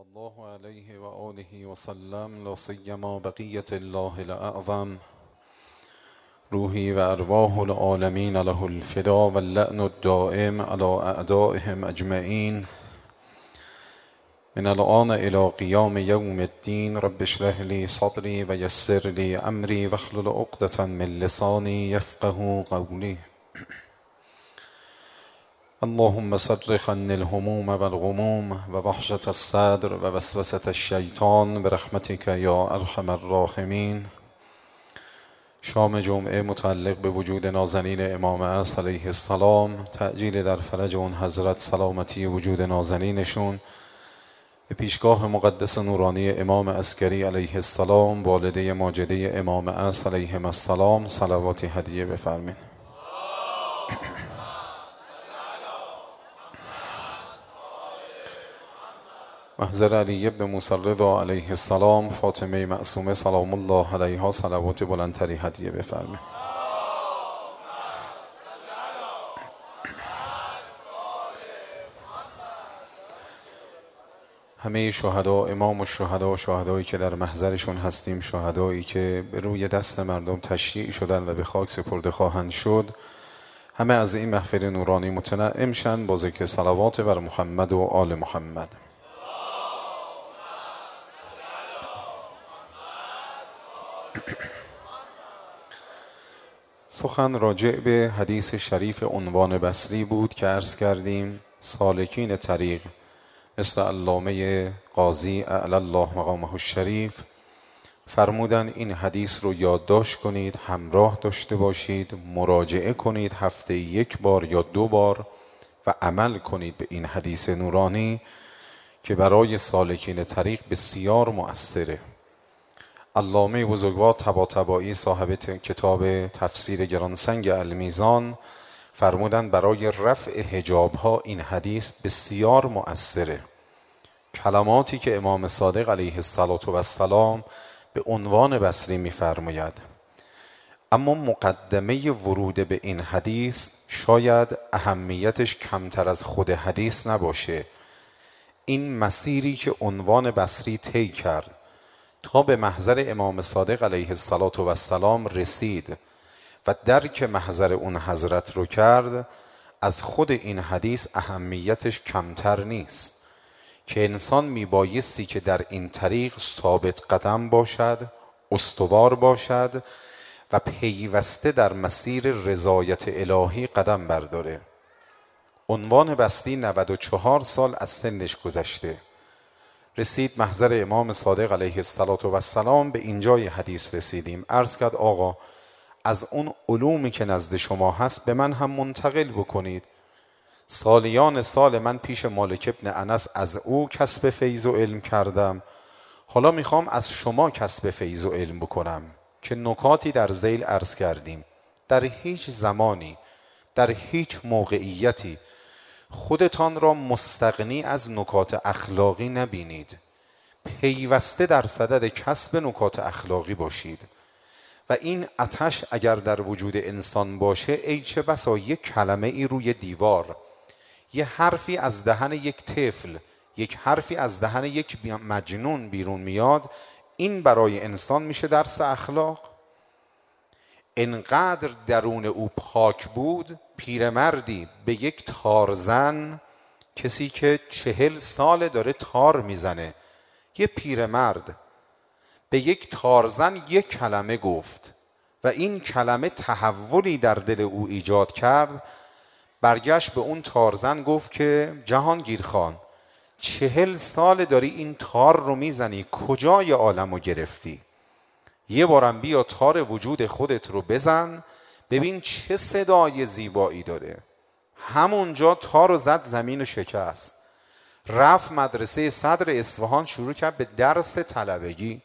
صلى الله عليه وآله وسلم لا سيما بقية الله الأعظم روحي وأرواح العالمين له الفداء واللعن الدائم على أعدائهم أجمعين من الآن إلى قيام يوم الدين. رب اشرح لي صدري ويسر لي أمري واحلل عقدة من لساني يفقه قولي. اللهم صرف عني الهموم والغموم ووحشة الصدر ووسوسة الشیطان برحمتك یا ارحم الراحمین. شام جمعه متعلق به وجود نازنین امام عصر علیه السلام، تعجیل در فرج اون حضرت، سلامتی وجود نازنینشون، به پیشگاه مقدس نورانی امام عسکری علیه السلام، والده ماجده امام عصر علیهم السلام، صلواتی هدیه بفرمین. محضر علی ابن موسی الرضا علیه السلام، فاطمه معصومه سلام الله علیها، صلوات بلندتری هدیه بفرمایید. همه شهدا، امام الشهدا، شهدایی که در محضرشون هستیم، شهدایی که به روی دست مردم تشییع شدن و به خاک سپرده خواهند شد، همه از این محفل نورانی متنعم شن با ذکر صلوات بر محمد و آل محمد. سخن راجع به حدیث شریف عنوان بصری بود که عرض کردیم سالکین طریق مثل علامه قاضی اعلی الله مقامه الشریف فرمودن این حدیث رو یادداشت کنید، همراه داشته باشید، مراجعه کنید هفته یک بار یا 2 بار و عمل کنید به این حدیث نورانی که برای سالکین طریق بسیار مؤثره. علامه بزرگوار طباطبایی صاحب کتاب تفسیر گرانسنگ المیزان فرمودن برای رفع حجاب ها این حدیث بسیار مؤثره. کلماتی که امام صادق علیه السلام به عنوان بصری می‌فرماید، اما مقدمه ورود به این حدیث شاید اهمیتش کمتر از خود حدیث نباشه. این مسیری که عنوان بصری طی کرد تا به محضر امام صادق علیه السلام رسید و درک محضر اون حضرت رو کرد، از خود این حدیث اهمیتش کمتر نیست که انسان میبایستی که در این طریق ثابت قدم باشد، استوار باشد و پیوسته در مسیر رضایت الهی قدم برداره. عنوان بصری 94 سال از سنش گذشته، رسید محضر امام صادق علیه السلام، به اینجای حدیث رسیدیم. عرض کرد آقا از اون علومی که نزد شما هست به من هم منتقل بکنید. سالیان سال من پیش مالک ابن انس از او کسب فیض و علم کردم، حالا میخوام از شما کسب فیض و علم بکنم که نکاتی در ذیل عرض کردیم. در هیچ زمانی، در هیچ موقعیتی خودتان را مستغنی از نکات اخلاقی نبینید، پیوسته در صدد کسب نکات اخلاقی باشید و این آتش اگر در وجود انسان باشه، ای چه بسا یک کلمه ای روی دیوار، یه حرفی از دهن یک طفل، یک حرفی از دهن یک مجنون بیرون میاد، این برای انسان میشه درس اخلاق. انقدر درون او پاک بود، پیرمردی به یک تارزن، کسی که 40 سال داره تار میزنه، یه پیرمرد به یک تارزن یک کلمه گفت و این کلمه تحولی در دل او ایجاد کرد. برگشت به اون تارزن گفت که جهانگیر خان 40 سال داری این تار رو میزنی، کجای عالم رو گرفتی؟ یه بارم بیا تار وجود خودت رو بزن ببین چه صدای زیبایی داره. همونجا تار رو زد، زمین و شکست. رفت مدرسه صدر اصفهان، شروع کرد به درس طلبگی.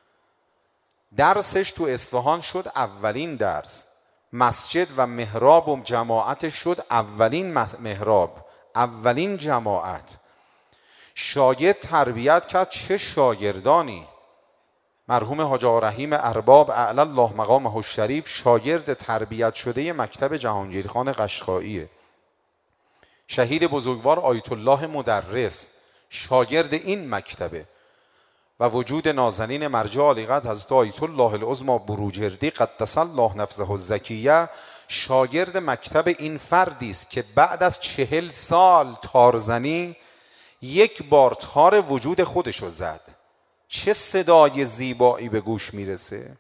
درسش تو اصفهان شد اولین درس. مسجد و محراب و جماعتش شد اولین محراب، اولین جماعت. شاگرد تربیت کرد، چه شاگردانی! مرحوم حاج آقا رحیم ارباب اعلی الله مقامه الشریف شاگرد تربیت شده مکتب جهانگیرخان قشقاییه. شهید بزرگوار آیت الله مدرس شاگرد این مکتبه و وجود نازنین مرجع عالیقدر حضرت آیت الله العظمی بروجردی قدس الله نفسه الزکیه شاگرد مکتب این فردی است که بعد از 40 سال تارزنی یک بار تار وجود خودشو زد. چه صدای زیبایی به گوش میرسه.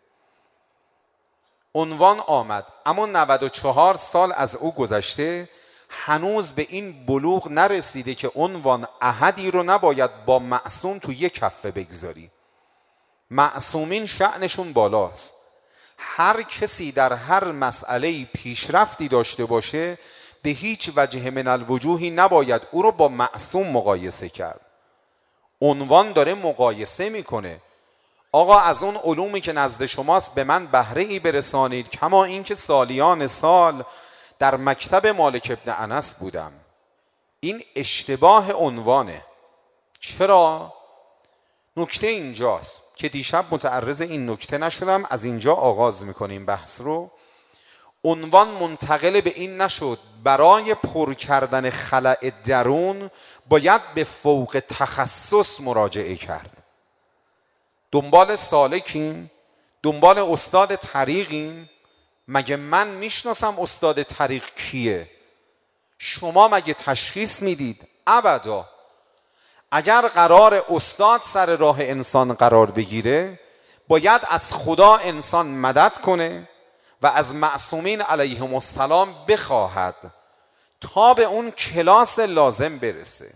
عنوان آمد، اما 94 سال از او گذشته، هنوز به این بلوغ نرسیده که عنوان احدی رو نباید با معصوم تو یک کفه بگذاری. معصومین شأنشون بالاست. هر کسی در هر مسئله پیشرفتی داشته باشه به هیچ وجه من الوجوهی نباید او رو با معصوم مقایسه کرد. عنوان داره مقایسه میکنه. آقا از اون علومی که نزد شماست به من بهره ای برسانید، کما این که سالیان سال در مکتب مالک ابن انس بودم. این اشتباه عنوانه. چرا؟ نکته اینجاست که دیشب متعرض این نکته نشدم، از اینجا آغاز میکنیم بحث رو. عنوان منتقل به این نشد برای پر کردن خلأ درون باید به فوق تخصص مراجعه کرد. دنبال سالکیم، دنبال استاد طریقیم. مگه من میشناسم استاد طریق کیه؟ شما مگه تشخیص میدید؟ ابدا. اگر قرار استاد سر راه انسان قرار بگیره باید از خدا انسان مدد کنه و از معصومین علیهم السلام بخواهد تا به اون کلاس لازم برسه.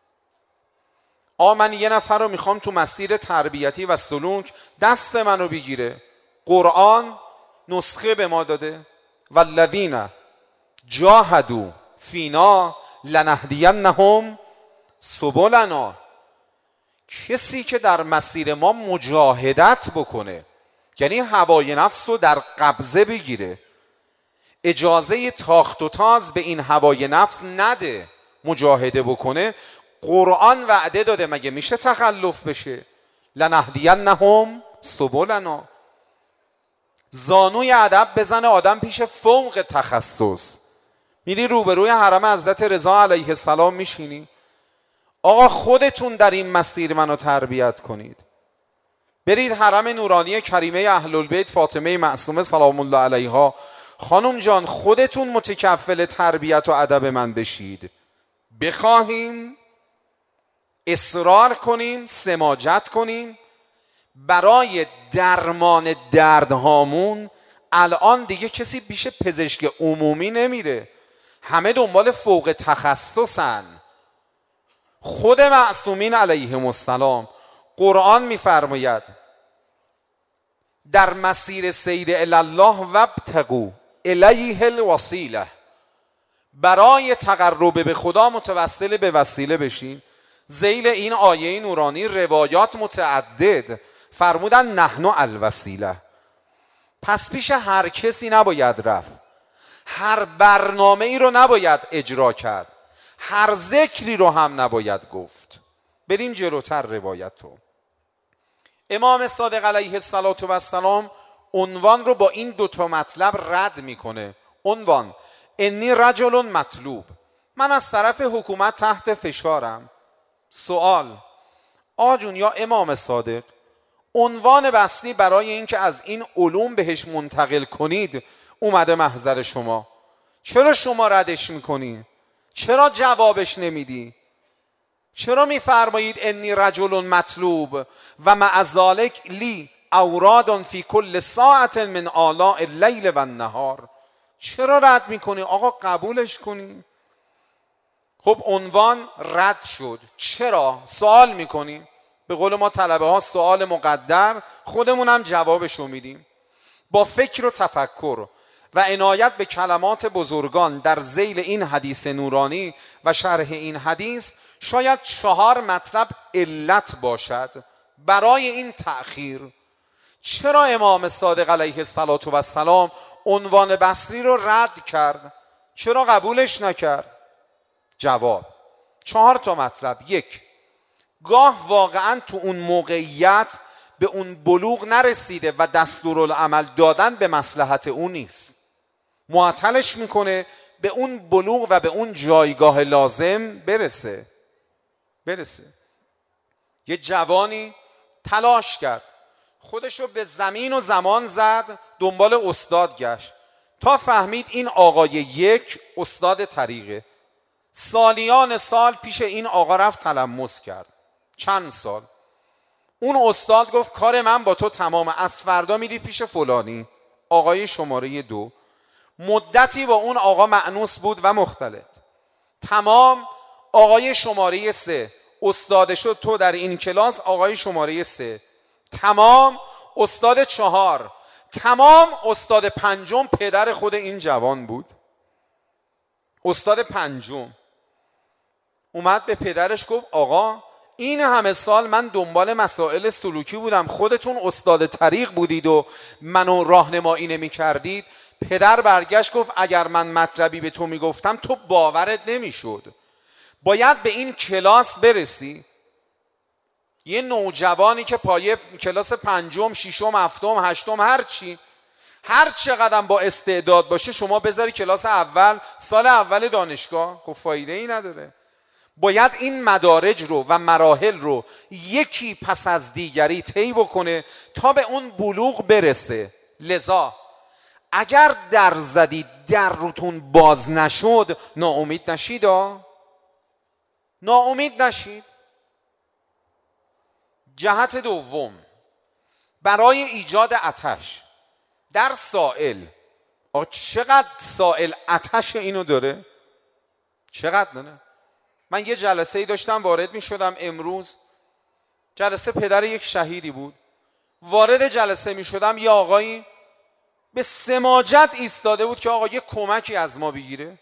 من یه نفر رو میخوام تو مسیر تربیتی و سلوک دست منو بگیره. قرآن نسخه به ما داده والذین جاهدوا فینا لنهدینهم سبلنا. کسی که در مسیر ما مجاهدت بکنه، یعنی هوای نفس رو در قبضه بگیره، اجازه تاخت و تاز به این هوای نفس نده، مجاهده بکنه، قرآن وعده داده مگه میشه تخلف بشه؟ لنهدینهم سبلنا. زانوی ادب بزنه آدم پیش فوق تخصص. میری روبروی حرم حضرت رضا علیه السلام میشینی، آقا خودتون در این مسیر منو تربیت کنید. برید حرم نورانی کریمه اهل البیت فاطمه معصومه سلام الله علیها، خانم جان خودتون متکفل تربیت و ادب من بشید. بخواهیم، اصرار کنیم، سماجت کنیم برای درمان دردهامون. الان دیگه کسی پیش پزشک عمومی نمیره، همه دنبال فوق تخصصن. خود معصومین علیهم السلام قرآن میفرماید در مسیر سیر الی الله وابتغوا الیه الوسیله، برای تقرب به خدا متوسل به وسیله بشین. ذیل این آیه نورانی روایات متعدد فرمودن نحن الوسیله. پس پیش هر کسی نباید رفت، هر برنامه ای رو نباید اجرا کرد، هر ذکری رو هم نباید گفت. بریم جلوتر روایت رو. امام صادق علیه السلام عنوان رو با این دوتا مطلب رد میکنه. عنوان انی رجل مطلوب، من از طرف حکومت تحت فشارم. سوال آجون یا امام صادق، عنوان بستی برای اینکه از این علوم بهش منتقل کنید اومده محضر شما، چرا شما ردش میکنی؟ چرا جوابش نمیدی؟ چرا میفرمایید انی رجل مطلوب و مع ذلک لی اوراد فی کل ساعت من آلاء اللیل و النهار؟ چرا رد میکنی؟ آقا قبولش کنی. خب عنوان رد شد، چرا؟ سوال میکنی. به قول ما طلبه ها سوال مقدر، خودمون هم جوابشو میدیم. با فکر و تفکر و عنایت به کلمات بزرگان در ذیل این حدیث نورانی و شرح این حدیث شاید 4 مطلب علت باشد برای این تأخیر. چرا امام صادق علیه السلام عنوان بصری رو رد کرد؟ چرا قبولش نکرد؟ جواب 4 تا مطلب. 1، گاه واقعا تو اون موقعیت به اون بلوغ نرسیده و دستورالعمل دادن به مصلحت اون نیست، معطلش میکنه به اون بلوغ و به اون جایگاه لازم برسه. یه جوانی تلاش کرد، خودشو به زمین و زمان زد، دنبال استاد گشت تا فهمید این آقای یک استاد طریقه. سالیان سال پیش این آقا رفت تلمس کرد، چند سال. اون استاد گفت کار من با تو تمامه، از فردا میری پیش فلانی آقای شماره 2. مدتی با اون آقا مأنوس بود و مختلط. تمام. آقای شماره 3 استاد شد، تو در این کلاس آقای شماره 3. تمام. استاد 4 تمام. استاد 5 پدر خود این جوان بود. استاد 5 اومد به پدرش گفت آقا این همه سال من دنبال مسائل سلوکی بودم، خودتون استاد طریق بودید و منو راهنمایی نمی کردید. پدر برگشت گفت اگر من مطلبی به تو میگفتم تو باورت نمیشد، باید به این کلاس برسی. یه نوجوانی که پایه کلاس 5م 6م 7م 8م هر چقدر با استعداد باشه شما بذاری کلاس اول، سال اول دانشگاه، خب فایده ای نداره. باید این مدارج رو و مراحل رو یکی پس از دیگری طی بکنه تا به اون بلوغ برسه. لذا اگر در زدید در روتون باز نشد ناامید نشید. ناامید نشید. جهت دوم، برای ایجاد آتش در سائل. چقدر سائل آتش اینو داره؟ چقدر داره؟ من یه جلسه ای داشتم وارد می شدم امروز، جلسه پدر یک شهیدی بود. وارد جلسه می شدم، یه آقایی به سماجت ایستاده بود که آقا یه کمکی از ما بگیره.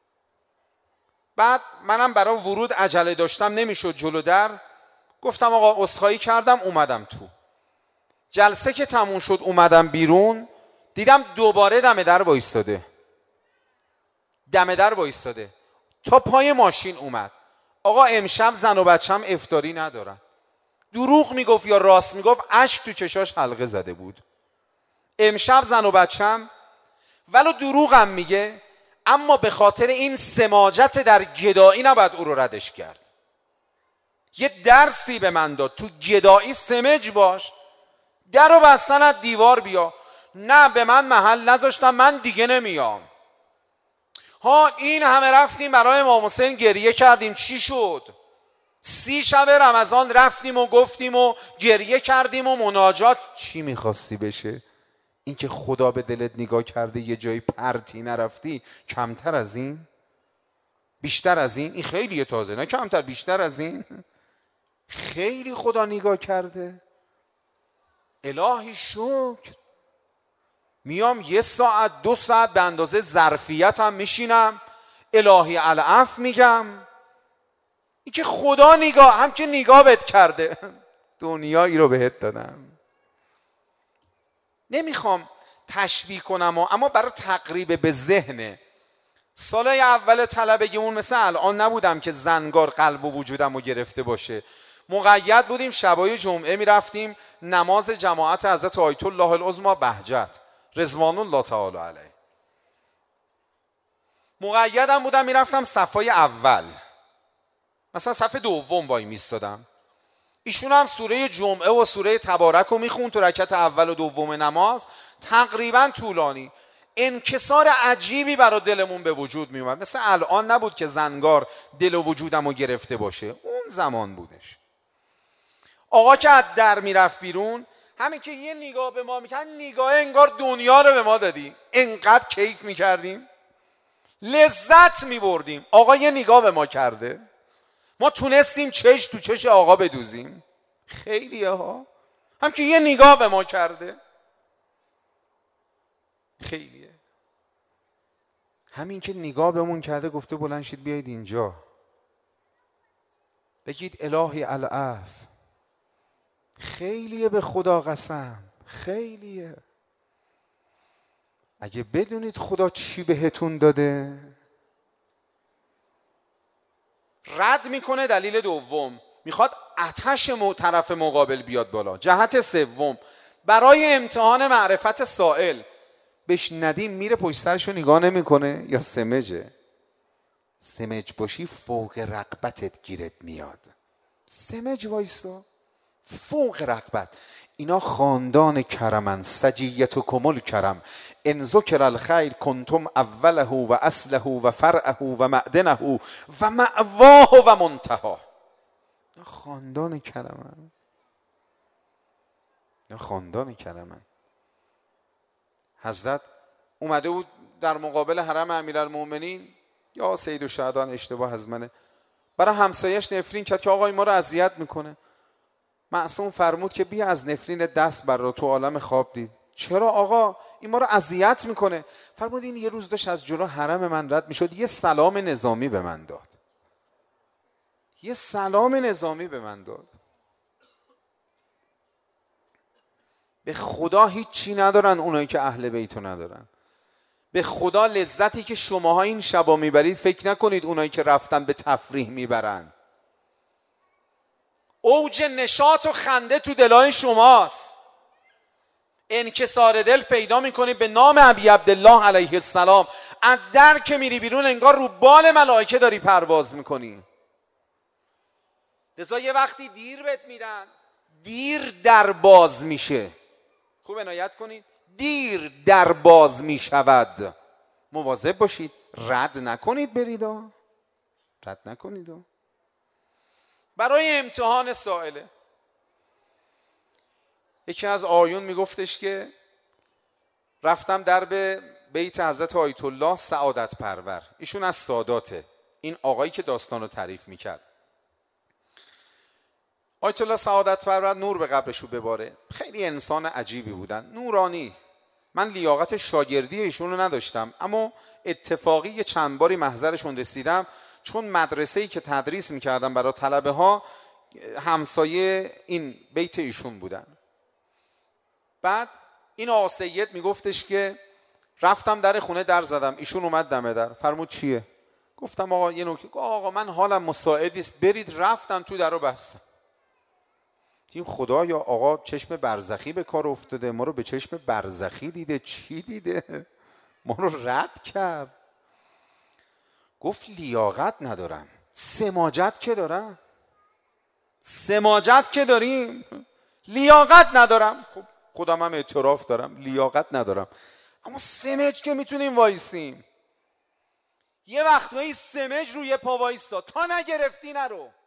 بعد منم برای ورود عجله داشتم، نمیشد جلو در، گفتم آقا عذرخواهی کردم اومدم تو. جلسه که تموم شد اومدم بیرون، دیدم دوباره دم در وایستاده. دم در وایستاده تا پای ماشین اومد. آقا امشب زن و بچم افطاری ندارن. دروغ میگفت یا راست میگفت، اشک تو چشاش حلقه زده بود. امشب زن و بچم، ولو دروغم میگه، اما به خاطر این سماجت در گدایی نباید او رو ردش کرد. یه درسی به من داد، تو گدایی سمج باش، در رو بستن از دیوار بیا. نه، به من محل نذاشتم، من دیگه نمیام. این همه رفتیم برای امام حسین گریه کردیم، چی شد؟ 30 شب رمضان رفتیم و گفتیم و گریه کردیم و مناجات. چی میخواستی بشه؟ این که خدا به دلت نگاه کرده یه جایی پرتی نرفتی؟ کمتر از این؟ بیشتر از این؟ این خیلیه تازه، نه کمتر، بیشتر از این. خیلی خدا نگاه کرده. الهی شکر. میام 1 ساعت 2 ساعت به اندازه ظرفیتم میشینم الهی العفو میگم. این که خدا نگاه، هم که نگاه بهت کرده، دنیایی رو بهت دادم. نمیخوام تشبیه کنم اما برای تقریب به ذهن سالای اول طلبگیمون مثل الان نبودم که زنگار قلب و وجودم رو گرفته باشه. مقید بودیم، شبای جمعه میرفتیم نماز جماعت حضرت آیت الله العظمی بهجت رضوان الله تعالی علیه. مقیدم بودم میرفتم صفای اول، مثلا صف دوم وای میستادم. ایشون هم سوره جمعه و سوره تبارک رو میخوند تو رکعت اول و دوم نماز، تقریبا طولانی. انکسار عجیبی برای دلمون به وجود میومد. مثل الان نبود که زنگار دل و وجودم رو گرفته باشه، اون زمان بودش. آقا که از در میرفت بیرون، همین که یه نگاه به ما میکرد، نگاه انگار دنیا رو به ما دادی. انقدر کیف میکردیم، لذت میبردیم. آقا یه نگاه به ما کرده، ما تونستیم چش تو چش آقا بدوزیم. خیلیه ها، هم که یه نگاه به ما کرده. خیلیه. همین که نگاه بهمون کرده گفته بلند شید بیایید اینجا، بگید الهی العفو. خیلیه، به خدا قسم خیلیه. اگه بدونید خدا چی بهتون داده. رد میکنه. دلیل دوم، میخواد آتش طرف مقابل بیاد بالا. جهت سوم، برای امتحان معرفت سائل. بهش ندیم میره پشت سرشو نگاه نمیکنه یا سمجه. سمج باشی فوق رغبتت گیرت میاد. سمج وایسا. فوق رغبت. اینا خاندان کرمن، سجیتکم الکرم، ان ذکر الخیر کنتم اوله و اصله و فرعه و معدنه و مأواه و منتهاه. خاندان کرمن، خاندان کرمن. حضرت اومده بود در مقابل حرم امیرالمومنین، یا سید الشهدان اشتباه از منه، برای همسایش نفرین کرد که آقای ما رو اذیت میکنه. معصوم فرمود که بیا از نفرین دست بر رو، تو عالم خواب دید. چرا آقا؟ این ما رو اذیت میکنه. فرمود این یه روز داشت از جلو حرم من رد میشد، یه سلام نظامی به من داد، یه سلام نظامی به من داد. به خدا هیچی ندارن اونایی که اهل بیتو ندارن. به خدا لذتی که شماها این شبا میبرید فکر نکنید اونایی که رفتن به تفریح میبرن. اوج نشاط و خنده تو دلای شماست. انکسار دل پیدا میکنی به نام ابی عبدالله علیه السلام. از در که میری بیرون انگار رو بال ملائکه داری پرواز میکنی. لذا یه وقتی دیر بهت میدن، دیر در باز میشه. خوب عنایت کنید، دیر در باز میشود. مواظب باشید رد نکنید، بریدا رد نکنید. برای امتحان سائله یکی از آیون میگفتش که رفتم در به بیت حضرت آیت الله سعادت پرور، ایشون از ساداته، این آقایی که داستان رو تعریف میکرد. آیت الله سعادت پرور نور به قبرشو بباره، خیلی انسان عجیبی بودن، نورانی. من لیاقت شاگردی ایشون رو نداشتم، اما اتفاقی یه چند باری محضرشون رسیدم، چون مدرسه‌ای که تدریس میکردم برای طلبه ها همسایه این بیت ایشون بودن. بعد این آقا سید میگفتش که رفتم در خونه در زدم، ایشون اومد دم در، فرمود چیه؟ گفتم آقا یه نکته. آقا من حالم مساعد نیست، برید. رفتم تو در رو بستم. تیم خدا یا آقا چشم برزخی به کار افتاده، ما رو به چشم برزخی دیده. چی دیده؟ ما رو رد کرد. گفت لیاقت ندارم. سماجت که دارم، سماجت که داریم، لیاقت ندارم. خب خودم هم اعتراف دارم لیاقت ندارم، اما سمج که میتونیم وایسیم. یه وقتایی سمج روی پا وایستا، تا نگرفتی نرو.